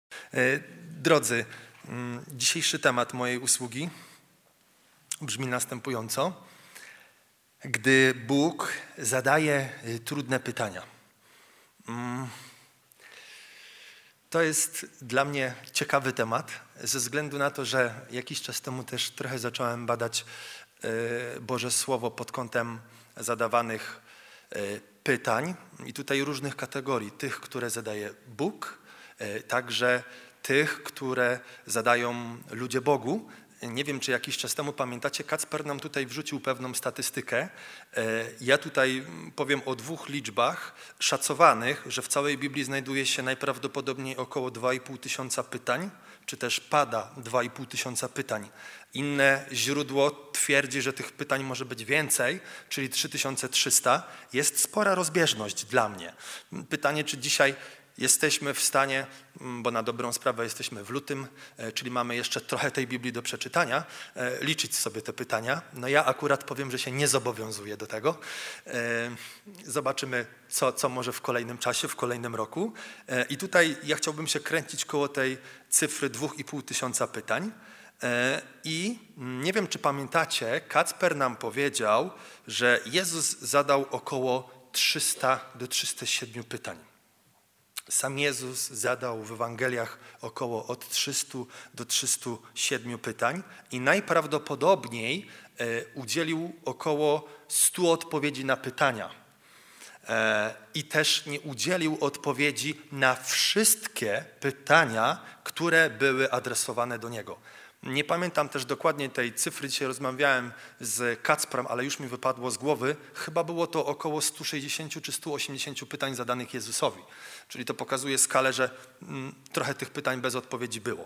Drodzy, dzisiejszy temat mojej usługi brzmi następująco. Gdy Bóg zadaje trudne pytania. To jest dla mnie ciekawy temat, ze względu na to, że jakiś czas temu też trochę zacząłem badać Boże Słowo pod kątem zadawanych pytań i tutaj różnych kategorii. Tych, które zadaje Bóg, także tych, które zadają ludzie Bogu. Nie wiem, czy jakiś czas temu pamiętacie, Kacper nam tutaj wrzucił pewną statystykę. Ja tutaj powiem o 2 liczbach szacowanych, że w całej Biblii znajduje się najprawdopodobniej około 2,5 tysiąca pytań, czy też pada 2,5 tysiąca pytań. Inne źródło twierdzi, że tych pytań może być więcej, czyli 3300. Jest spora rozbieżność dla mnie. Pytanie, czy dzisiaj jesteśmy w stanie, bo na dobrą sprawę jesteśmy w lutym, czyli mamy jeszcze trochę tej Biblii do przeczytania, liczyć sobie te pytania. No ja akurat powiem, że się nie zobowiązuję do tego. Zobaczymy, co może w kolejnym czasie, w kolejnym roku. I tutaj ja chciałbym się kręcić koło tej cyfry 2,5 tysiąca pytań. I nie wiem, czy pamiętacie, Kacper nam powiedział, że Jezus zadał około 300 do 307 pytań. Sam Jezus zadał w Ewangeliach około od 300 do 307 pytań i najprawdopodobniej udzielił około 100 odpowiedzi na pytania. I też nie udzielił odpowiedzi na wszystkie pytania, które były adresowane do Niego. Nie pamiętam też dokładnie tej cyfry, dzisiaj rozmawiałem z Kacprem, ale już mi wypadło z głowy. Chyba było to około 160 czy 180 pytań zadanych Jezusowi. Czyli to pokazuje skalę, że trochę tych pytań bez odpowiedzi było.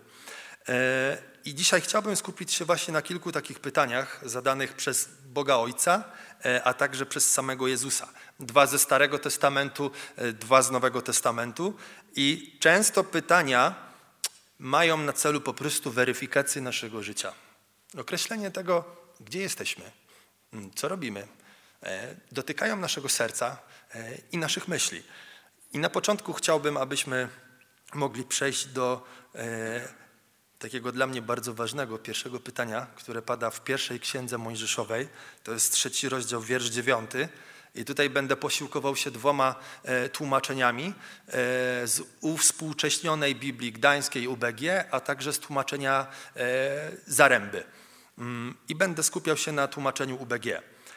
I dzisiaj chciałbym skupić się właśnie na kilku takich pytaniach zadanych przez Boga Ojca, a także przez samego Jezusa. 2 ze Starego Testamentu, 2 z Nowego Testamentu. I często pytania mają na celu po prostu weryfikację naszego życia. Określenie tego, gdzie jesteśmy, co robimy, dotykają naszego serca i naszych myśli. I na początku chciałbym, abyśmy mogli przejść do takiego dla mnie bardzo ważnego pierwszego pytania, które pada w pierwszej księdze Mojżeszowej. To jest 3 rozdział, wiersz 9. I tutaj będę posiłkował się 2 tłumaczeniami z uwspółcześnionej Biblii Gdańskiej UBG, a także z tłumaczenia Zaręby. I będę skupiał się na tłumaczeniu UBG.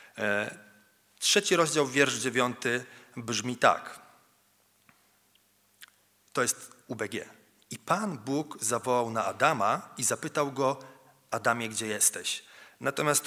3 rozdział, wiersz 9 brzmi tak. To jest UBG. I Pan Bóg zawołał na Adama i zapytał go: Adamie, gdzie jesteś? Natomiast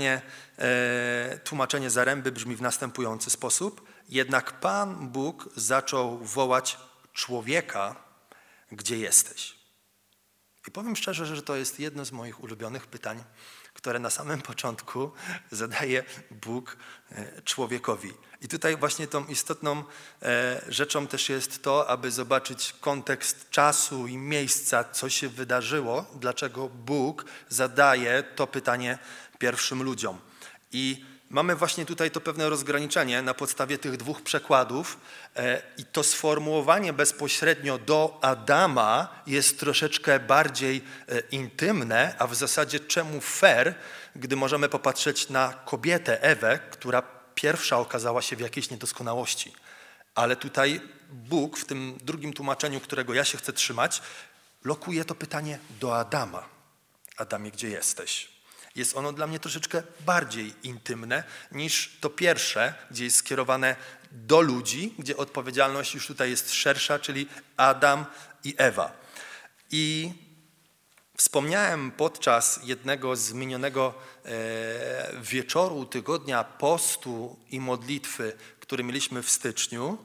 tłumaczenie Zaręby brzmi w następujący sposób. Jednak Pan Bóg zaczął wołać: człowieka, gdzie jesteś? I powiem szczerze, że to jest jedno z moich ulubionych pytań, które na samym początku zadaje Bóg człowiekowi. I tutaj właśnie tą istotną rzeczą też jest to, aby zobaczyć kontekst czasu i miejsca, co się wydarzyło, dlaczego Bóg zadaje to pytanie pierwszym ludziom. I mamy właśnie tutaj to pewne rozgraniczenie na podstawie tych 2 przekładów i to sformułowanie bezpośrednio do Adama jest troszeczkę bardziej intymne, a w zasadzie czemu fair, gdy możemy popatrzeć na kobietę Ewę, która pierwsza okazała się w jakiejś niedoskonałości. Ale tutaj Bóg w tym drugim tłumaczeniu, którego ja się chcę trzymać, lokuje to pytanie do Adama. Adamie, gdzie jesteś? Jest ono dla mnie troszeczkę bardziej intymne niż to pierwsze, gdzie jest skierowane do ludzi, gdzie odpowiedzialność już tutaj jest szersza, czyli Adam i Ewa. I wspomniałem podczas jednego z minionego wieczoru tygodnia postu i modlitwy, który mieliśmy w styczniu,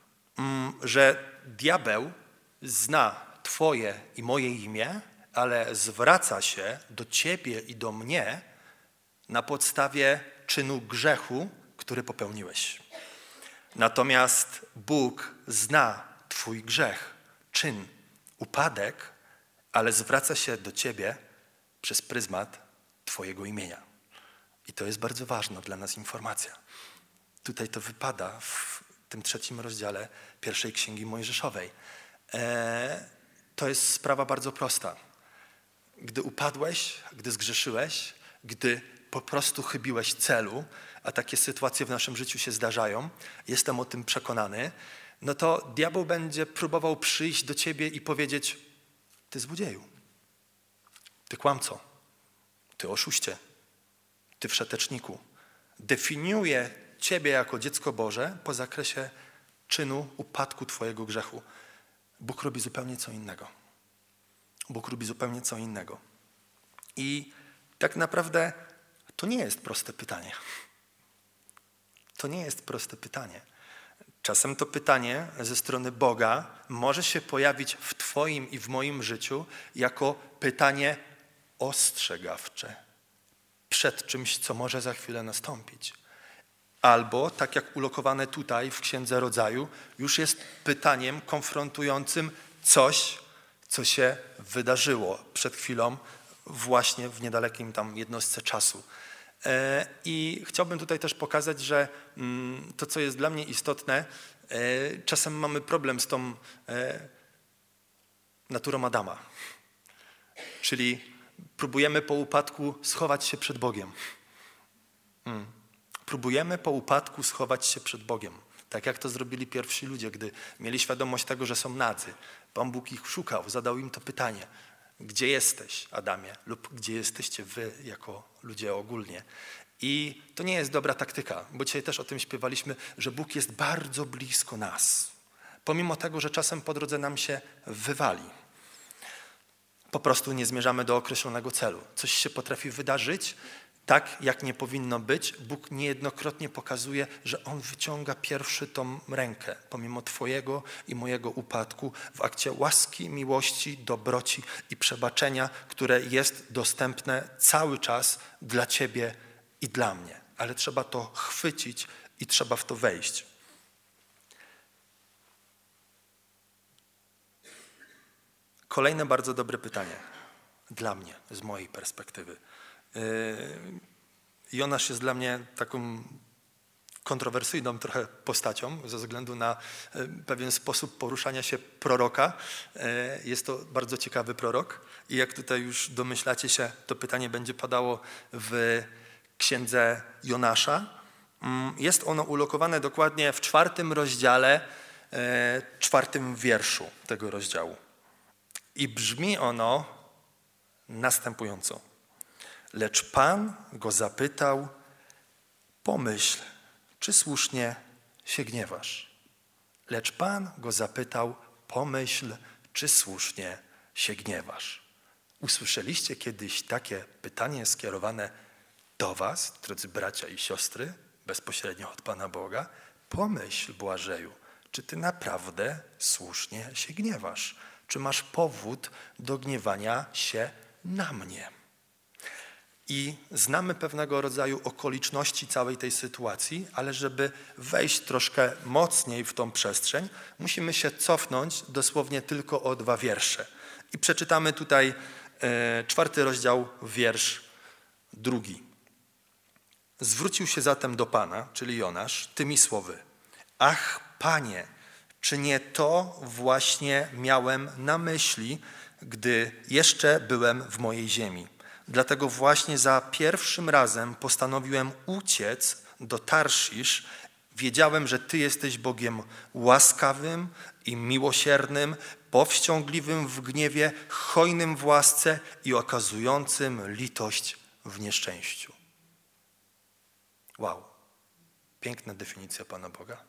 że diabeł zna Twoje i moje imię, ale zwraca się do ciebie i do mnie na podstawie czynu grzechu, który popełniłeś. Natomiast Bóg zna twój grzech, czyn, upadek, ale zwraca się do ciebie przez pryzmat twojego imienia. I to jest bardzo ważna dla nas informacja. Tutaj to wypada w tym 3 rozdziale 1 Księgi Mojżeszowej. To jest sprawa bardzo prosta. Gdy upadłeś, gdy zgrzeszyłeś, gdy po prostu chybiłeś celu, a takie sytuacje w naszym życiu się zdarzają, jestem o tym przekonany, no to diabeł będzie próbował przyjść do ciebie i powiedzieć: ty złodzieju, ty kłamco, ty oszuście, ty wszeteczniku. Definiuje ciebie jako dziecko Boże po zakresie czynu upadku twojego grzechu. Bóg robi zupełnie co innego. Bóg robi zupełnie co innego. I tak naprawdę to nie jest proste pytanie. To nie jest proste pytanie. Czasem to pytanie ze strony Boga może się pojawić w twoim i w moim życiu jako pytanie ostrzegawcze przed czymś, co może za chwilę nastąpić. Albo, tak jak ulokowane tutaj w Księdze Rodzaju, już jest pytaniem konfrontującym coś, co się wydarzyło przed chwilą właśnie w niedalekim tam jednostce czasu. I chciałbym tutaj też pokazać, że to, co jest dla mnie istotne, czasem mamy problem z tą naturą Adama. Czyli próbujemy po upadku schować się przed Bogiem. Próbujemy po upadku schować się przed Bogiem. Tak jak to zrobili pierwsi ludzie, gdy mieli świadomość tego, że są nadzy. Pan Bóg ich szukał, zadał im to pytanie: gdzie jesteś, Adamie? Lub gdzie jesteście wy, jako ludzie ogólnie? I to nie jest dobra taktyka, bo dzisiaj też o tym śpiewaliśmy, że Bóg jest bardzo blisko nas. Pomimo tego, że czasem po drodze nam się wywali. Po prostu nie zmierzamy do określonego celu. Coś się potrafi wydarzyć tak, jak nie powinno być. Bóg niejednokrotnie pokazuje, że On wyciąga pierwszy tą rękę, pomimo twojego i mojego upadku, w akcie łaski, miłości, dobroci i przebaczenia, które jest dostępne cały czas dla ciebie i dla mnie. Ale trzeba to chwycić i trzeba w to wejść. Kolejne bardzo dobre pytanie dla mnie, z mojej perspektywy. Jonasz jest dla mnie taką kontrowersyjną trochę postacią ze względu na pewien sposób poruszania się proroka. Jest to bardzo ciekawy prorok i jak tutaj już domyślacie się, to pytanie będzie padało w Księdze Jonasza. Jest ono ulokowane dokładnie w 4 rozdziale, 4 wierszu tego rozdziału. I brzmi ono następująco. Lecz Pan go zapytał: pomyśl, czy słusznie się gniewasz? Lecz Pan go zapytał: pomyśl, czy słusznie się gniewasz? Usłyszeliście kiedyś takie pytanie skierowane do was, drodzy bracia i siostry, bezpośrednio od Pana Boga? Pomyśl, Błażeju, czy ty naprawdę słusznie się gniewasz? Czy masz powód do gniewania się na mnie? I znamy pewnego rodzaju okoliczności całej tej sytuacji, ale żeby wejść troszkę mocniej w tą przestrzeń, musimy się cofnąć dosłownie tylko o 2 wiersze. I przeczytamy tutaj 4 rozdział, wiersz 2. Zwrócił się zatem do Pana, czyli Jonasz, tymi słowy: ach, Panie, czy nie to właśnie miałem na myśli, gdy jeszcze byłem w mojej ziemi? Dlatego właśnie za pierwszym razem postanowiłem uciec do Tarszisz. Wiedziałem, że Ty jesteś Bogiem łaskawym i miłosiernym, powściągliwym w gniewie, hojnym w łasce i okazującym litość w nieszczęściu. Wow, piękna definicja Pana Boga.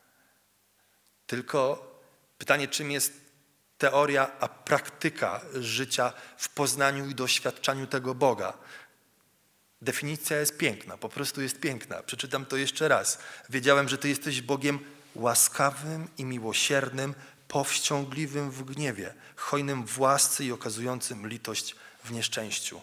Tylko pytanie, czym jest teoria, a praktyka życia w poznaniu i doświadczaniu tego Boga. Definicja jest piękna, po prostu jest piękna. Przeczytam to jeszcze raz. Wiedziałem, że Ty jesteś Bogiem łaskawym i miłosiernym, powściągliwym w gniewie, hojnym w łasce i okazującym litość w nieszczęściu.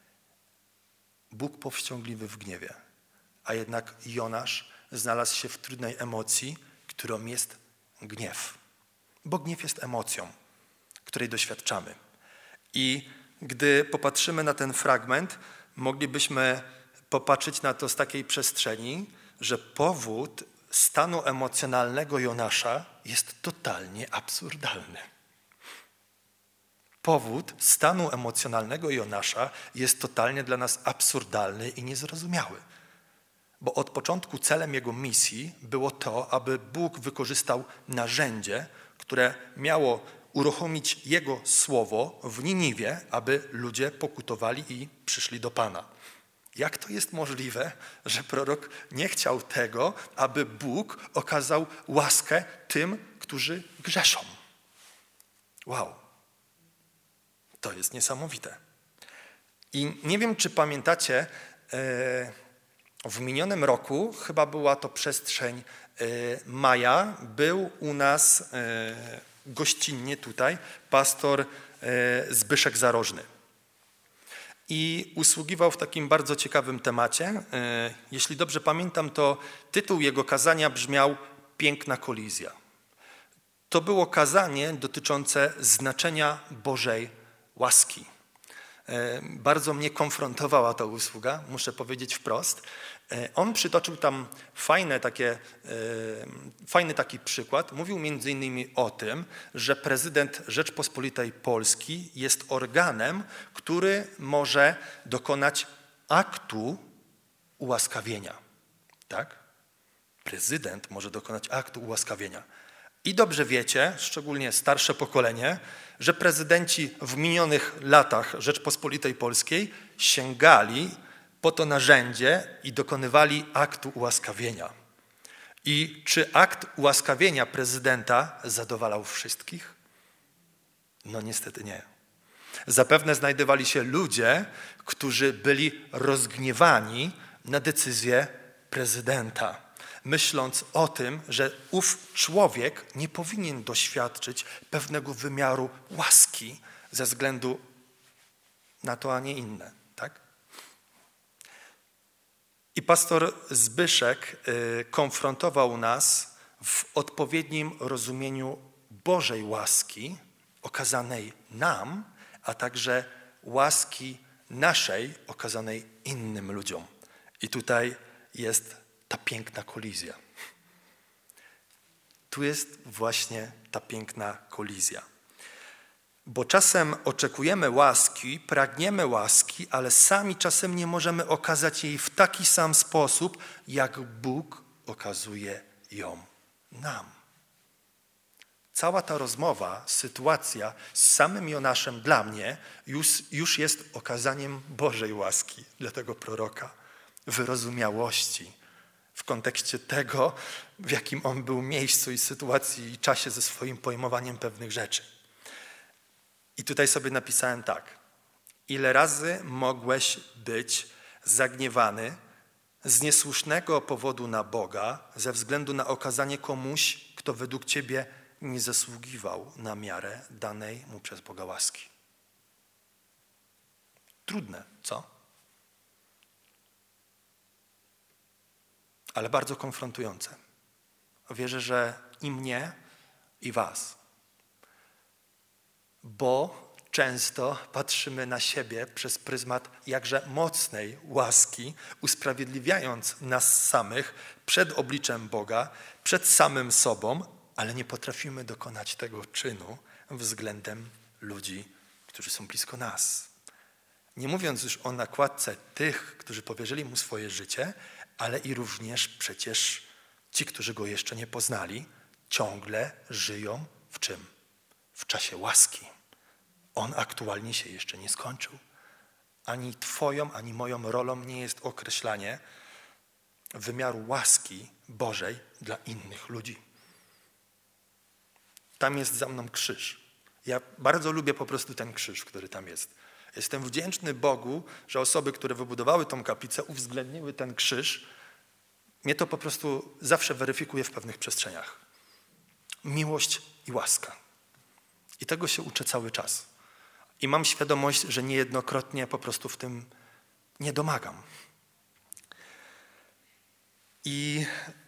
Bóg powściągliwy w gniewie, a jednak Jonasz znalazł się w trudnej emocji, którą jest gniew. Bo gniew jest emocją, której doświadczamy. I gdy popatrzymy na ten fragment, moglibyśmy popatrzeć na to z takiej przestrzeni, że powód stanu emocjonalnego Jonasza jest totalnie absurdalny. powód stanu emocjonalnego Jonasza jest totalnie dla nas absurdalny i niezrozumiały. Bo od początku celem jego misji było to, aby Bóg wykorzystał narzędzie, które miało uruchomić Jego słowo w Niniwie, aby ludzie pokutowali i przyszli do Pana. Jak to jest możliwe, że prorok nie chciał tego, aby Bóg okazał łaskę tym, którzy grzeszą? Wow, to jest niesamowite. I nie wiem, czy pamiętacie, w minionym roku, chyba była to przestrzeń maja, był u nas gościnnie tutaj pastor Zbyszek Zarożny. I usługiwał w takim bardzo ciekawym temacie. Jeśli dobrze pamiętam, to tytuł jego kazania brzmiał Piękna kolizja. To było kazanie dotyczące znaczenia Bożej łaski. Bardzo mnie konfrontowała ta usługa, muszę powiedzieć wprost. On przytoczył tam fajny taki przykład. Mówił między innymi o tym, że prezydent Rzeczpospolitej Polski jest organem, który może dokonać aktu ułaskawienia. Tak? Prezydent może dokonać aktu ułaskawienia. I dobrze wiecie, szczególnie starsze pokolenie, że prezydenci w minionych latach Rzeczpospolitej Polskiej sięgali po to narzędzie i dokonywali aktu ułaskawienia. I czy akt ułaskawienia prezydenta zadowalał wszystkich? No niestety nie. Zapewne znajdowali się ludzie, którzy byli rozgniewani na decyzję prezydenta, myśląc o tym, że ów człowiek nie powinien doświadczyć pewnego wymiaru łaski ze względu na to, a nie inne. Tak? I pastor Zbyszek konfrontował nas w odpowiednim rozumieniu Bożej łaski okazanej nam, a także łaski naszej okazanej innym ludziom. I tutaj jest ta piękna kolizja. Tu jest właśnie ta piękna kolizja. Bo czasem oczekujemy łaski, pragniemy łaski, ale sami czasem nie możemy okazać jej w taki sam sposób, jak Bóg okazuje ją nam. Cała ta rozmowa, sytuacja z samym Jonaszem dla mnie już jest okazaniem Bożej łaski dla tego proroka, wyrozumiałości w kontekście tego, w jakim on był miejscu i sytuacji i czasie ze swoim pojmowaniem pewnych rzeczy. I tutaj sobie napisałem tak. Ile razy mogłeś być zagniewany z niesłusznego powodu na Boga ze względu na okazanie komuś, kto według ciebie nie zasługiwał na miarę danej mu przez Boga łaski? Trudne, co? Ale bardzo konfrontujące. Wierzę, że i mnie, i was. Bo często patrzymy na siebie przez pryzmat jakże mocnej łaski, usprawiedliwiając nas samych przed obliczem Boga, przed samym sobą, ale nie potrafimy dokonać tego czynu względem ludzi, którzy są blisko nas. Nie mówiąc już o nakładce tych, którzy powierzyli mu swoje życie, ale i również przecież ci, którzy go jeszcze nie poznali, ciągle żyją w czym? W czasie łaski. On aktualnie się jeszcze nie skończył. Ani twoją, ani moją rolą nie jest określanie wymiaru łaski Bożej dla innych ludzi. Tam jest za mną krzyż. Ja bardzo lubię po prostu ten krzyż, który tam jest. Jestem wdzięczny Bogu, że osoby, które wybudowały tą kaplicę, uwzględniły ten krzyż. Mnie to po prostu zawsze weryfikuje w pewnych przestrzeniach. Miłość i łaska. I tego się uczę cały czas. I mam świadomość, że niejednokrotnie po prostu w tym nie domagam. I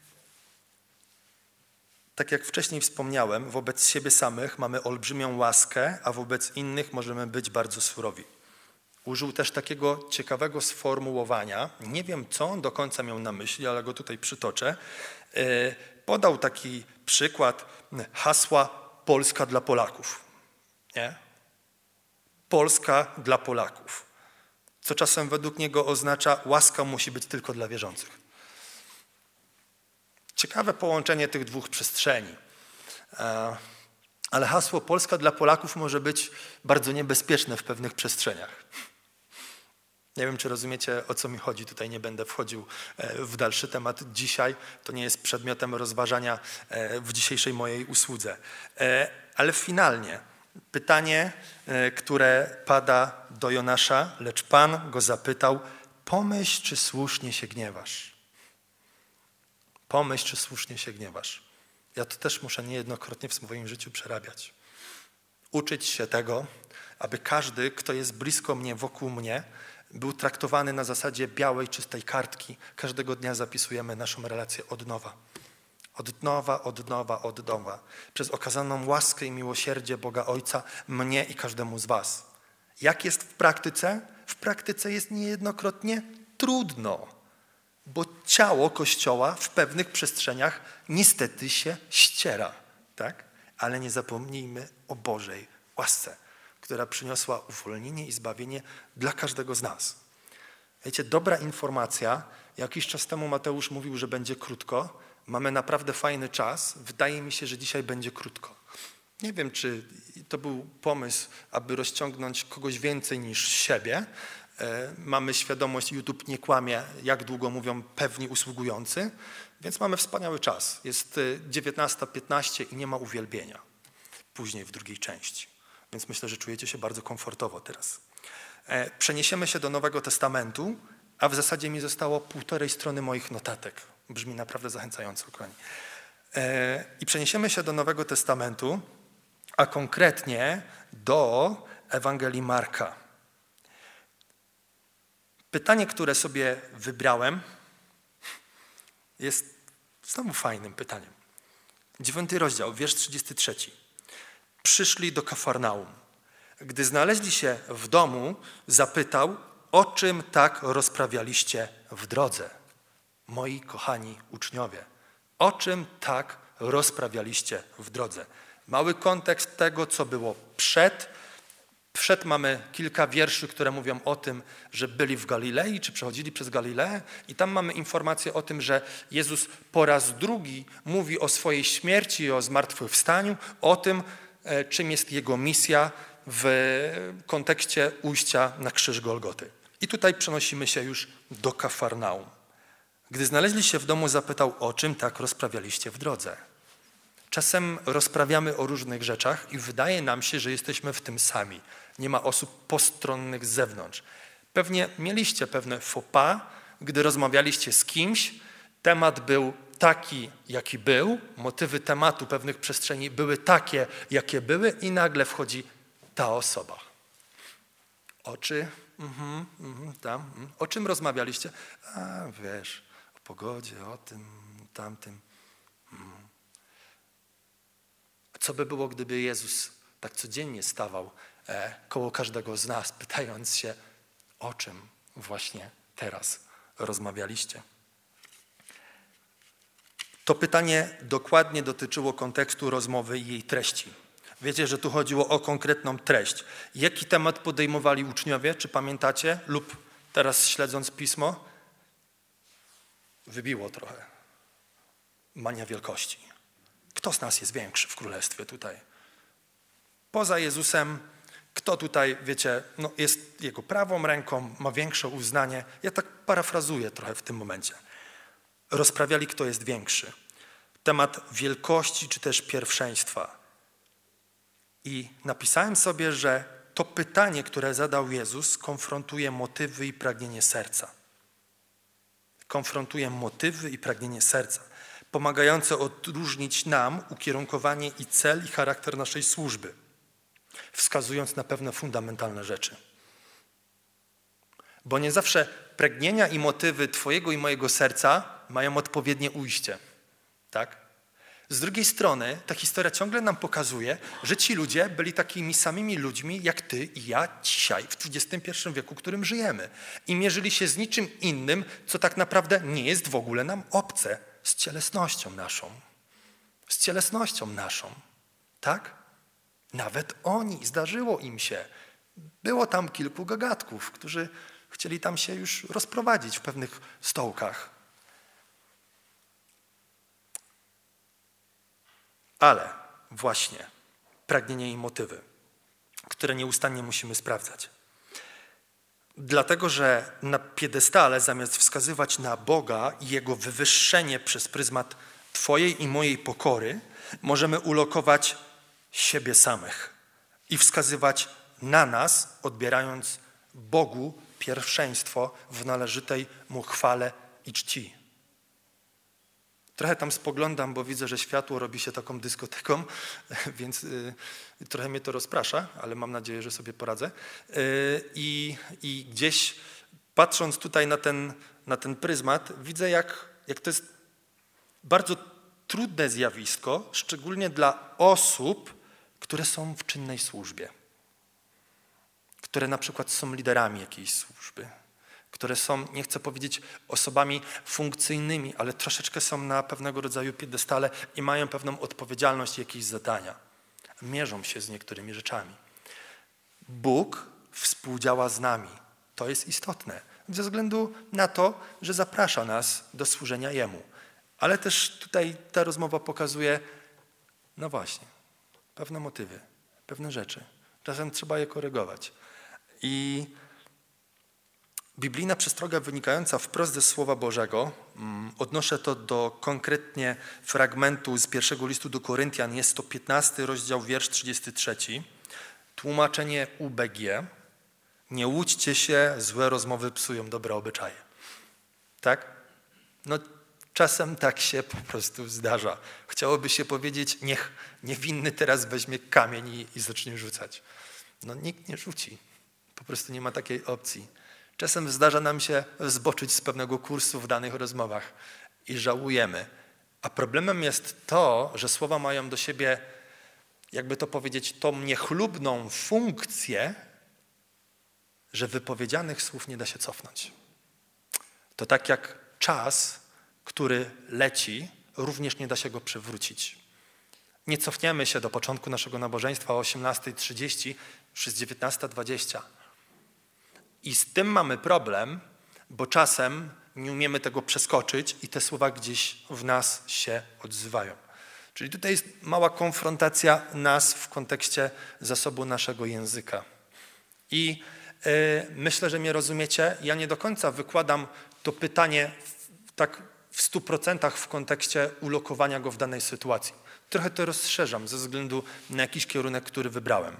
tak jak wcześniej wspomniałem, wobec siebie samych mamy olbrzymią łaskę, a wobec innych możemy być bardzo surowi. Użył też takiego ciekawego sformułowania, nie wiem co on do końca miał na myśli, ale go tutaj przytoczę. Podał taki przykład hasła Polska dla Polaków. Nie? Polska dla Polaków, co czasem według niego oznacza łaska musi być tylko dla wierzących. Ciekawe połączenie tych dwóch przestrzeni. Ale hasło Polska dla Polaków może być bardzo niebezpieczne w pewnych przestrzeniach. Nie wiem, czy rozumiecie, o co mi chodzi. Tutaj nie będę wchodził w dalszy temat dzisiaj. To nie jest przedmiotem rozważania w dzisiejszej mojej usłudze. Ale finalnie pytanie, które pada do Jonasza, lecz Pan go zapytał, pomyśl, czy słusznie się gniewasz. Pomyśl, czy słusznie się gniewasz. Ja to też muszę niejednokrotnie w swoim życiu przerabiać. Uczyć się tego, aby każdy, kto jest blisko mnie, wokół mnie, był traktowany na zasadzie białej, czystej kartki. Każdego dnia zapisujemy naszą relację od nowa. Od nowa, od nowa, od nowa. Przez okazaną łaskę i miłosierdzie Boga Ojca, mnie i każdemu z was. Jak jest w praktyce? W praktyce jest niejednokrotnie trudno, bo ciało Kościoła w pewnych przestrzeniach niestety się ściera, tak? Ale nie zapomnijmy o Bożej łasce, która przyniosła uwolnienie i zbawienie dla każdego z nas. Wiecie, dobra informacja, jakiś czas temu Mateusz mówił, że będzie krótko, mamy naprawdę fajny czas, wydaje mi się, że dzisiaj będzie krótko. Nie wiem, czy to był pomysł, aby rozciągnąć kogoś więcej niż siebie. Mamy świadomość, YouTube nie kłamie, jak długo mówią pewni usługujący, więc mamy wspaniały czas. Jest 19:15 i nie ma uwielbienia. Później w drugiej części. Więc myślę, że czujecie się bardzo komfortowo teraz. Przeniesiemy się do Nowego Testamentu, a w zasadzie mi zostało 1,5 strony moich notatek. Brzmi naprawdę zachęcająco, kochani. I przeniesiemy się do Nowego Testamentu, a konkretnie do Ewangelii Marka. Pytanie, które sobie wybrałem, jest znowu fajnym pytaniem. 9 rozdział, wiersz 33. Przyszli do Kafarnaum. Gdy znaleźli się w domu, zapytał, o czym tak rozprawialiście w drodze? Moi kochani uczniowie, o czym tak rozprawialiście w drodze? Mały kontekst tego, co było przed. Przed mamy kilka wierszy, które mówią o tym, że byli w Galilei, czy przechodzili przez Galileę i tam mamy informację o tym, że Jezus po raz drugi mówi o swojej śmierci i o zmartwychwstaniu, o tym, czym jest Jego misja w kontekście ujścia na krzyż Golgoty. I tutaj przenosimy się już do Kafarnaum. Gdy znaleźli się w domu, zapytał, o czym tak rozprawialiście w drodze. Czasem rozprawiamy o różnych rzeczach i wydaje nam się, że jesteśmy w tym sami. Nie ma osób postronnych z zewnątrz. Pewnie mieliście pewne faux pas, gdy rozmawialiście z kimś, temat był taki, jaki był, motywy tematu pewnych przestrzeni były takie, jakie były i nagle wchodzi ta osoba. Oczy? O czym rozmawialiście? A wiesz, o pogodzie, o tym, tamtym. Co by było, gdyby Jezus tak codziennie stawał koło każdego z nas, pytając się, o czym właśnie teraz rozmawialiście? To pytanie dokładnie dotyczyło kontekstu rozmowy i jej treści. Wiecie, że tu chodziło o konkretną treść. Jaki temat podejmowali uczniowie, czy pamiętacie? Lub teraz śledząc Pismo, wybiło trochę. Mania wielkości. Kto z nas jest większy w królestwie tutaj? Poza Jezusem, kto tutaj, wiecie, jest Jego prawą ręką, ma większe uznanie. Ja tak parafrazuję trochę w tym momencie. Rozprawiali, kto jest większy. Temat wielkości czy też pierwszeństwa. I napisałem sobie, że to pytanie, które zadał Jezus, konfrontuje motywy i pragnienie serca. Konfrontuje motywy i pragnienie serca, pomagające odróżnić nam ukierunkowanie i cel i charakter naszej służby, wskazując na pewne fundamentalne rzeczy. Bo nie zawsze pragnienia i motywy twojego i mojego serca mają odpowiednie ujście. Tak? Z drugiej strony ta historia ciągle nam pokazuje, że ci ludzie byli takimi samymi ludźmi jak ty i ja dzisiaj, w XXI wieku, w którym żyjemy. I mierzyli się z niczym innym, co tak naprawdę nie jest w ogóle nam obce, z cielesnością naszą. Z cielesnością naszą. Tak? Nawet oni, zdarzyło im się Było tam kilku gagatków, którzy chcieli tam się już rozprowadzić w pewnych stołkach. Ale właśnie pragnienie i motywy, które nieustannie musimy sprawdzać. Dlatego, że na piedestale zamiast wskazywać na Boga i Jego wywyższenie przez pryzmat Twojej i mojej pokory, możemy ulokować siebie samych i wskazywać na nas, odbierając Bogu pierwszeństwo w należytej Mu chwale i czci. Trochę tam spoglądam, bo widzę, że światło robi się taką dyskoteką, więc trochę mnie to rozprasza, ale mam nadzieję, że sobie poradzę. I gdzieś patrząc tutaj na ten pryzmat, widzę, jak to jest bardzo trudne zjawisko, szczególnie dla osób, które są w czynnej służbie, które na przykład są liderami jakiejś służby, które są, nie chcę powiedzieć, osobami funkcyjnymi, ale troszeczkę są na pewnego rodzaju piedestale i mają pewną odpowiedzialność i jakieś zadania. Mierzą się z niektórymi rzeczami. Bóg współdziała z nami. To jest istotne. Ze względu na to, że zaprasza nas do służenia Jemu. Ale też tutaj ta rozmowa pokazuje, no właśnie, pewne motywy, pewne rzeczy. Czasem trzeba je korygować. I biblijna przestroga wynikająca wprost ze Słowa Bożego, odnoszę to do konkretnie fragmentu z pierwszego listu do Koryntian, jest to 15 rozdział, wiersz 33. Tłumaczenie UBG. Nie łudźcie się, złe rozmowy psują dobre obyczaje. Tak? No czasem tak się po prostu zdarza. Chciałoby się powiedzieć, niech niewinny teraz weźmie kamień i zacznie rzucać. No nikt nie rzuci. Po prostu nie ma takiej opcji. Czasem zdarza nam się zboczyć z pewnego kursu w danych rozmowach i żałujemy. A problemem jest to, że słowa mają do siebie, jakby to powiedzieć, tą niechlubną funkcję, że wypowiedzianych słów nie da się cofnąć. To tak jak czas, który leci, również nie da się go przywrócić. Nie cofniemy się do początku naszego nabożeństwa o 18:30, już jest 19:20. I z tym mamy problem, bo czasem nie umiemy tego przeskoczyć i te słowa gdzieś w nas się odzywają. Czyli tutaj jest mała konfrontacja nas w kontekście zasobu naszego języka. I myślę, że mnie rozumiecie. Ja nie do końca wykładam to pytanie tak w 100% w kontekście ulokowania go w danej sytuacji. Trochę to rozszerzam ze względu na jakiś kierunek, który wybrałem.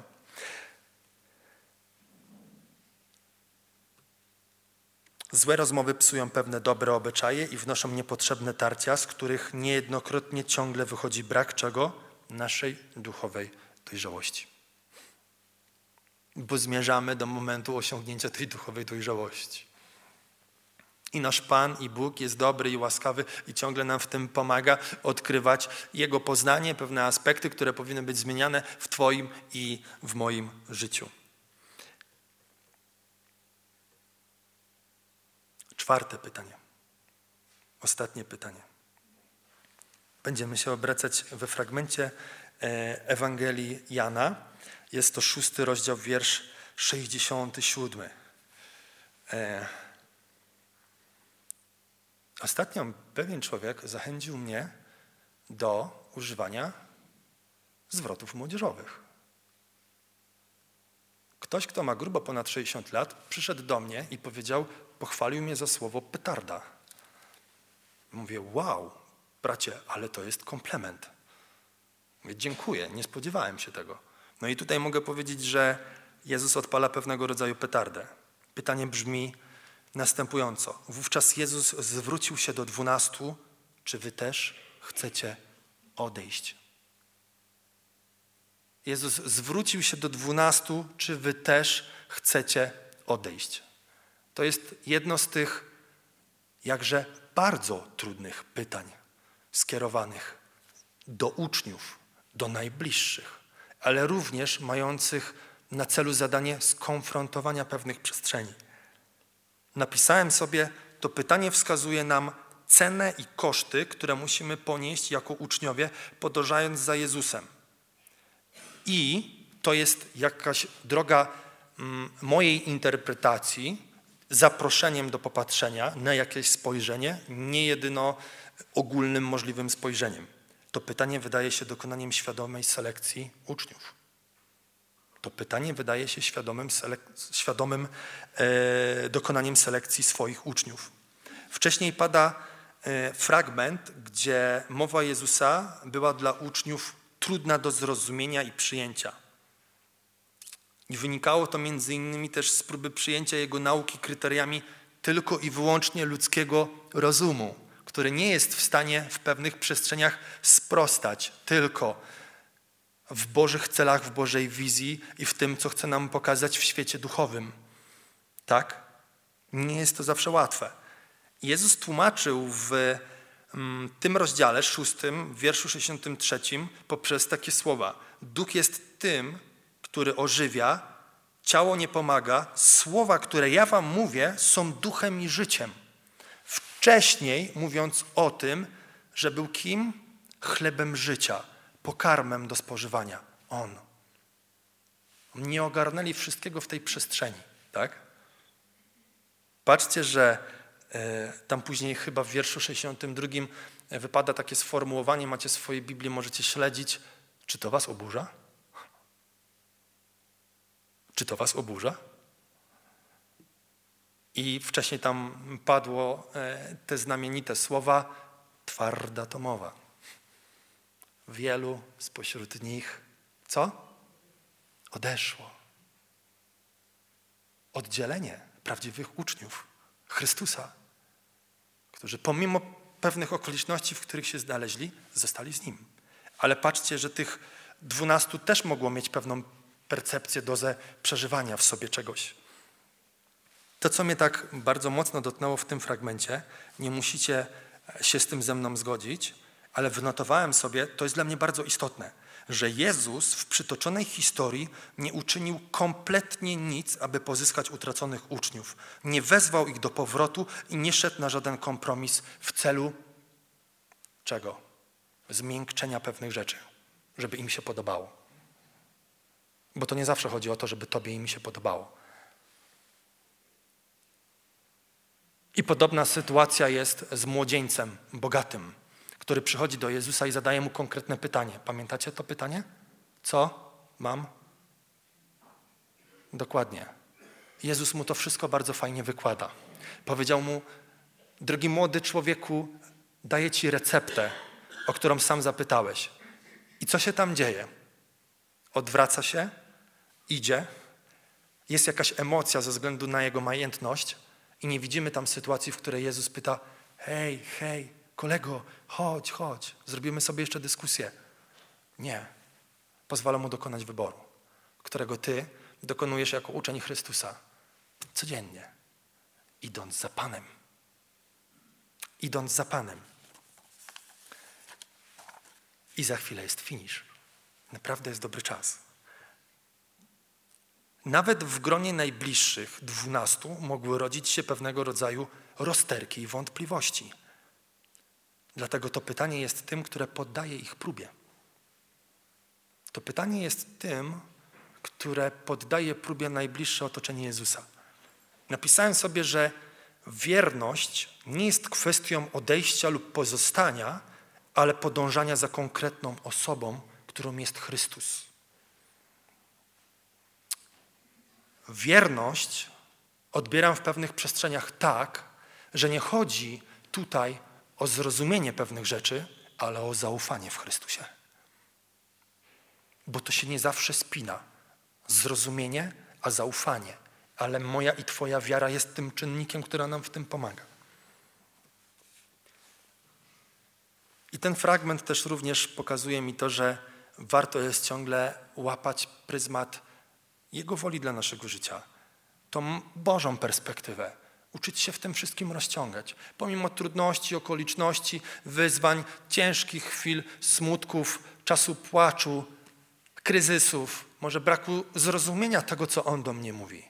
Złe rozmowy psują pewne dobre obyczaje i wnoszą niepotrzebne tarcia, z których niejednokrotnie ciągle wychodzi brak czego? Naszej duchowej dojrzałości. Bo zmierzamy do momentu osiągnięcia tej duchowej dojrzałości. I nasz Pan i Bóg jest dobry i łaskawy i ciągle nam w tym pomaga odkrywać Jego poznanie, pewne aspekty, które powinny być zmieniane w Twoim i w moim życiu. 4. pytanie. Ostatnie pytanie. Będziemy się obracać we fragmencie Ewangelii Jana. Jest to 6 rozdział, wiersz 67. Ostatnio pewien człowiek zachęcił mnie do używania zwrotów młodzieżowych. Ktoś, kto ma grubo ponad 60 lat, przyszedł do mnie i pochwalił mnie za słowo petarda. Mówię, wow, bracie, ale to jest komplement. Mówię, dziękuję, nie spodziewałem się tego. No i tutaj mogę powiedzieć, że Jezus odpala pewnego rodzaju petardę. Pytanie brzmi następująco. Wówczas Jezus zwrócił się do 12, czy wy też chcecie odejść? Jezus zwrócił się do 12, czy wy też chcecie odejść? To jest jedno z tych jakże bardzo trudnych pytań skierowanych do uczniów, do najbliższych, ale również mających na celu zadanie skonfrontowania pewnych przestrzeni. Napisałem sobie, to pytanie wskazuje nam cenę i koszty, które musimy ponieść jako uczniowie, podążając za Jezusem. I to jest jakaś droga mojej interpretacji zaproszeniem do popatrzenia na jakieś spojrzenie, nie jedyno ogólnym możliwym spojrzeniem. To pytanie wydaje się dokonaniem świadomej selekcji uczniów. To pytanie wydaje się świadomym dokonaniem selekcji swoich uczniów. Wcześniej pada fragment, gdzie mowa Jezusa była dla uczniów trudna do zrozumienia i przyjęcia. I wynikało to między innymi też z próby przyjęcia Jego nauki kryteriami tylko i wyłącznie ludzkiego rozumu, który nie jest w stanie w pewnych przestrzeniach sprostać tylko w Bożych celach, w Bożej wizji i w tym, co chce nam pokazać w świecie duchowym. Tak? Nie jest to zawsze łatwe. Jezus tłumaczył w tym rozdziale 6, w wierszu 63 poprzez takie słowa. Duch jest tym, który ożywia, ciało nie pomaga. Słowa, które ja wam mówię, są duchem i życiem. Wcześniej mówiąc o tym, że był kim? Chlebem życia, pokarmem do spożywania. On. Nie ogarnęli wszystkiego w tej przestrzeni, tak? Patrzcie, że tam później chyba w wierszu 62 wypada takie sformułowanie, macie swoje Biblię, możecie śledzić. Czy to was oburza? Czy to was oburza? I wcześniej tam padło te znamienite słowa twarda to mowa. Wielu spośród nich co? Odeszło. Oddzielenie prawdziwych uczniów Chrystusa, którzy pomimo pewnych okoliczności, w których się znaleźli, zostali z Nim. Ale patrzcie, że tych 12 też mogło mieć pewną percepcję, dozę przeżywania w sobie czegoś. To, co mnie tak bardzo mocno dotknęło w tym fragmencie, nie musicie się z tym ze mną zgodzić, ale wynotowałem sobie, to jest dla mnie bardzo istotne, że Jezus w przytoczonej historii nie uczynił kompletnie nic, aby pozyskać utraconych uczniów. Nie wezwał ich do powrotu i nie szedł na żaden kompromis w celu czego? Zmiękczenia pewnych rzeczy, żeby im się podobało. Bo to nie zawsze chodzi o to, żeby tobie i mi się podobało. I podobna sytuacja jest z młodzieńcem bogatym, który przychodzi do Jezusa i zadaje mu konkretne pytanie. Pamiętacie to pytanie? Co mam? Dokładnie. Jezus mu to wszystko bardzo fajnie wykłada. Powiedział mu, drogi młody człowieku, daję ci receptę, o którą sam zapytałeś. I co się tam dzieje? Odwraca się, idzie, jest jakaś emocja ze względu na jego majętność i nie widzimy tam sytuacji, w której Jezus pyta, hej, kolego, chodź, zrobimy sobie jeszcze dyskusję. Nie. Pozwala mu dokonać wyboru, którego ty dokonujesz jako uczeń Chrystusa. Codziennie. Idąc za Panem. Idąc za Panem. I za chwilę jest finisz. Naprawdę jest dobry czas. Nawet w gronie najbliższych 12 mogły rodzić się pewnego rodzaju rozterki i wątpliwości. Dlatego to pytanie jest tym, które poddaje ich próbie. To pytanie jest tym, które poddaje próbie najbliższe otoczenie Jezusa. Napisałem sobie, że wierność nie jest kwestią odejścia lub pozostania, ale podążania za konkretną osobą, którą jest Chrystus. Wierność odbieram w pewnych przestrzeniach tak, że nie chodzi tutaj o zrozumienie pewnych rzeczy, ale o zaufanie w Chrystusie. Bo to się nie zawsze spina. Zrozumienie, a zaufanie. Ale moja i twoja wiara jest tym czynnikiem, który nam w tym pomaga. I ten fragment też również pokazuje mi to, że warto jest ciągle łapać pryzmat Jego woli dla naszego życia. Tą Bożą perspektywę. Uczyć się w tym wszystkim rozciągać. Pomimo trudności, okoliczności, wyzwań, ciężkich chwil, smutków, czasu płaczu, kryzysów, może braku zrozumienia tego, co On do mnie mówi.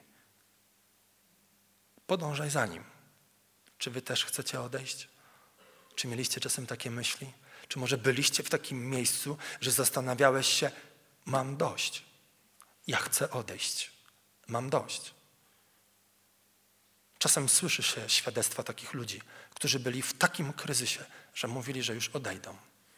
Podążaj za Nim. Czy wy też chcecie odejść? Czy mieliście czasem takie myśli? Czy może byliście w takim miejscu, że zastanawiałeś się, mam dość. Ja chcę odejść. mam dość. Czasem słyszy się świadectwa takich ludzi, którzy byli w takim kryzysie, że mówili, że już odejdą.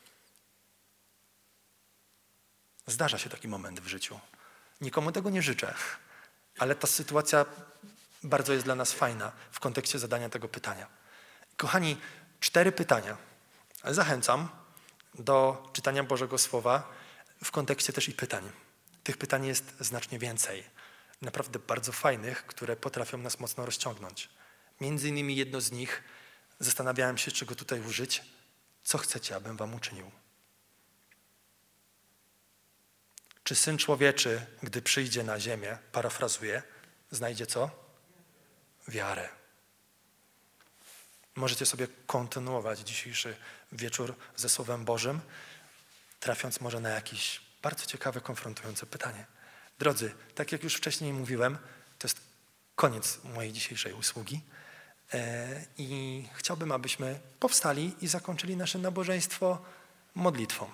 Zdarza się taki moment w życiu. Nikomu tego nie życzę, ale ta sytuacja bardzo jest dla nas fajna w kontekście zadania tego pytania. Kochani, 4 pytania. Zachęcam do czytania Bożego Słowa w kontekście też i pytań. Tych pytań jest znacznie więcej. Naprawdę bardzo fajnych, które potrafią nas mocno rozciągnąć. Między innymi jedno z nich, zastanawiałem się, czy go tutaj użyć. Co chcecie, abym wam uczynił? Czy Syn Człowieczy, gdy przyjdzie na ziemię, parafrazuję, znajdzie co? Wiarę. Możecie sobie kontynuować dzisiejszy wieczór ze Słowem Bożym, trafiąc może na jakieś bardzo ciekawe, konfrontujące pytanie. Drodzy, tak jak już wcześniej mówiłem, to jest koniec mojej dzisiejszej usługi i chciałbym, abyśmy powstali i zakończyli nasze nabożeństwo modlitwą.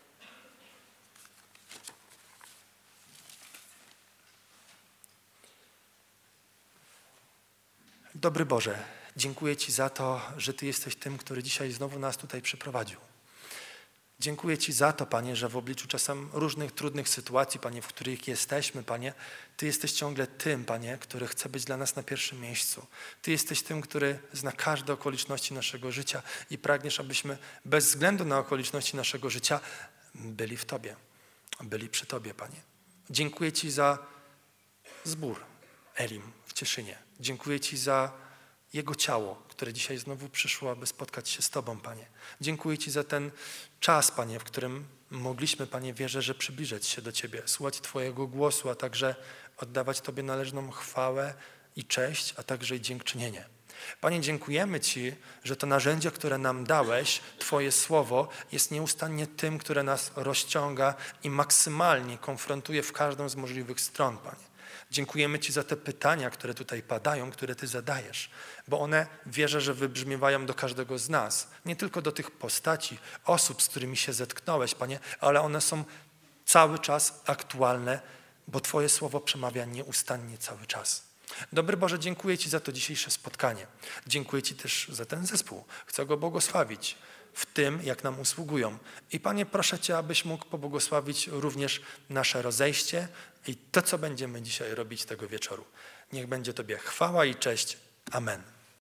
Dobry Boże, dziękuję Ci za to, że Ty jesteś tym, który dzisiaj znowu nas tutaj przyprowadził. Dziękuję Ci za to, Panie, że w obliczu czasem różnych trudnych sytuacji, Panie, w których jesteśmy, Panie, Ty jesteś ciągle tym, Panie, który chce być dla nas na pierwszym miejscu. Ty jesteś tym, który zna każde okoliczności naszego życia i pragniesz, abyśmy bez względu na okoliczności naszego życia byli w Tobie, byli przy Tobie, Panie. Dziękuję Ci za zbór Elim w Cieszynie. Dziękuję Ci za Jego ciało, które dzisiaj znowu przyszło, aby spotkać się z Tobą, Panie. Dziękuję Ci za ten czas, Panie, w którym mogliśmy, Panie, wierzę, że przybliżać się do Ciebie, słuchać Twojego głosu, a także oddawać Tobie należną chwałę i cześć, a także i dziękczynienie. Panie, dziękujemy Ci, że to narzędzie, które nam dałeś, Twoje słowo, jest nieustannie tym, które nas rozciąga i maksymalnie konfrontuje w każdą z możliwych stron, Panie. Dziękujemy Ci za te pytania, które tutaj padają, które Ty zadajesz, bo one, wierzę, że wybrzmiewają do każdego z nas. Nie tylko do tych postaci, osób, z którymi się zetknąłeś, Panie, ale one są cały czas aktualne, bo Twoje słowo przemawia nieustannie cały czas. Dobry Boże, dziękuję Ci za to dzisiejsze spotkanie. Dziękuję Ci też za ten zespół. Chcę go błogosławić w tym, jak nam usługują. I Panie, proszę Cię, abyś mógł pobłogosławić również nasze rozejście i to, co będziemy dzisiaj robić tego wieczoru. Niech będzie Tobie chwała i cześć. Amen.